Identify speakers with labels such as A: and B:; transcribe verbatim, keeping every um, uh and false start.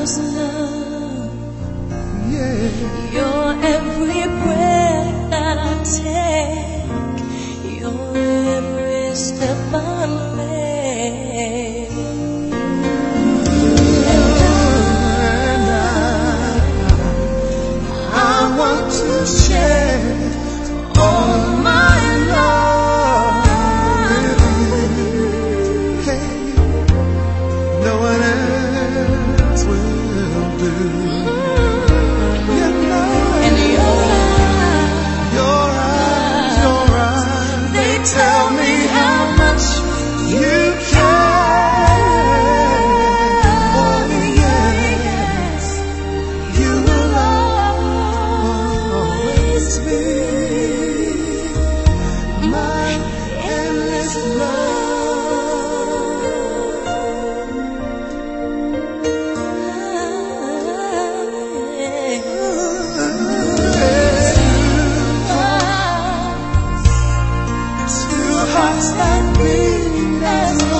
A: was love. Yeah. Your every breath that I take, your every step I make. And I, I want to share all my love with you. Hey, no one else will do. You know, and your eyes, your eyes, your eyes, they tell me how much you care. Oh yes, you will always be my endless love. Two hearts that beat as